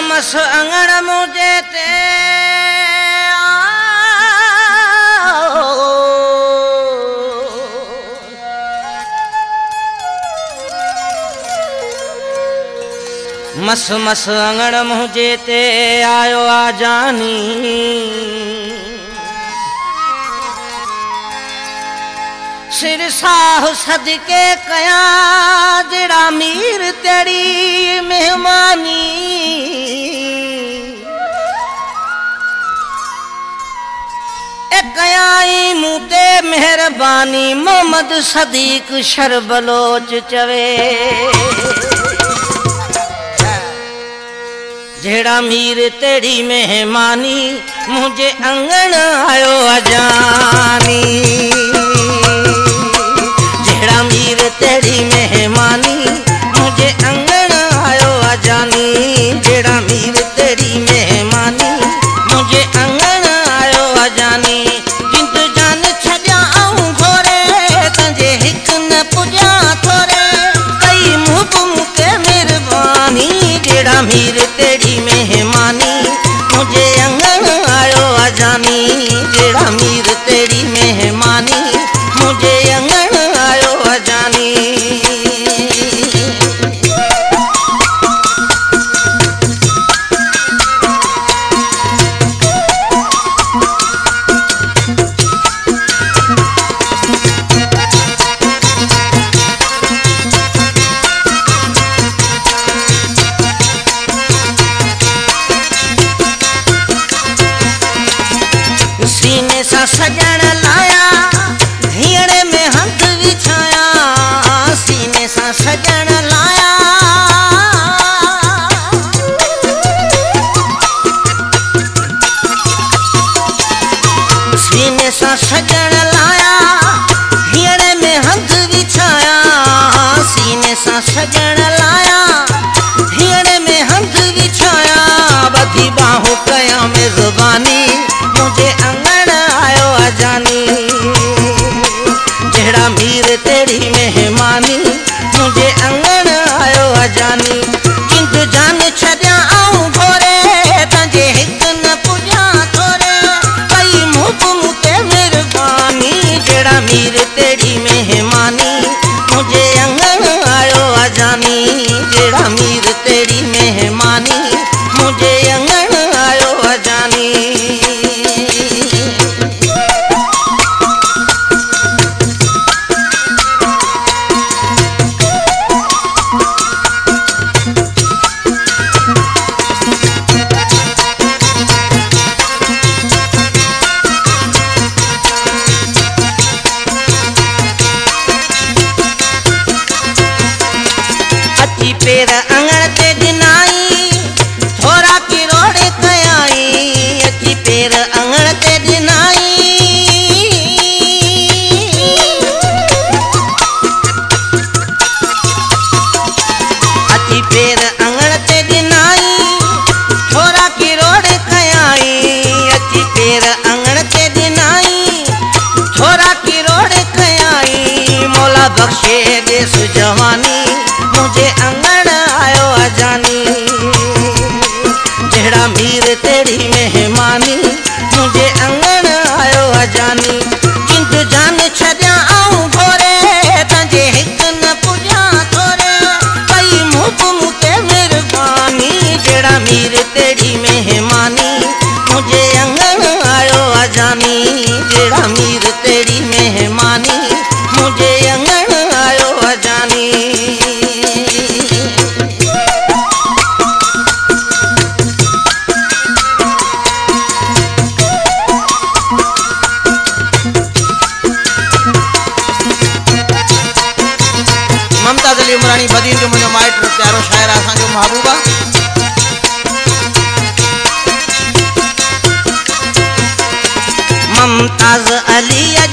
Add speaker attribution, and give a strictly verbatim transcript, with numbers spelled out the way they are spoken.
Speaker 1: मस अंगण मुझे ते मस मस अंगण मुझे ते आयो आ जानी सिर साह सदके कया जड़ा मीर तेरी मेहमानी कयाई मुते मेहरबानी मोहम्मद सदीक शरबलोच चवे जेड़ा मीर तेरी मेहमानी मुझे अंगण आयो अजानी जेड़ा मीर तेरी मेहमानी मुझे अंगण आयो अजानी जेड़ा मीर तेरी मेहमानी मुझे अंगण आयो अजानी जिंद जान छड्या आऊं घोरे तंजे हिक न पुजा थोरे कई मुख मुके मेहरबानी जेड़ा मीर तेरी मेहमानी मुझे अंगण आयो अजानी जेड़ा मीर तेरी मेहमानी मुझे अंगण आयो अजानी सीने सा सजन लाया हियड़े में हंथ बिछाया सीने सा सजन लाया सीने सा सजन लाया हियड़े में हंथ बिछाया सीने सा सजन लाया हियड़े में हंथ बिछाया बधी बाहू कया में जुबानी मुझे अंगण आयो अजानी जेड़ा मीर तेरी मेहमानी मुझे अंगण आयो अजानी जिंद जान छड्या आऊं घोरे तंजे हिक न पुजा थोरे कई मुख मुते मेहरबानी जेड़ा मीर तेरी मेहमानी मुझे अंगण आयो अजानी जेड़ा मीर तेरी मेहमानी मुझे अंगण आयो अजानी पेर अंगण ते दिनाई थोड़ा किरोड़ कयाई अची पेर अंगण ते दिनाई अची पेर अंगण ते दिनाई थोड़ा किरोड़ कयाई अची पेर अंगण ते दिनाई थोड़ा किरोड़ कयाई मौला बख्शे दे सुजवानी मुझे अंगण आयो अजानी जेड़ा मीर तेरी मेहमानी मुझे अंगण आयो अजानी जिंद जान छड्या आऊं घोरे तंजे हिक न पुजा थोरे कई मुख मुते मेहरबानी जेड़ा मीर तेरी मेहमानी मुझे अंगण आयो अजानी जेड़ा मीर तेरी मेहमानी मुझे अंगण आयो अजानी मुमताज अली उमरानी बदीन जो मुझे माइट प्यारो शायर असा जो महबूबा मुमताज अली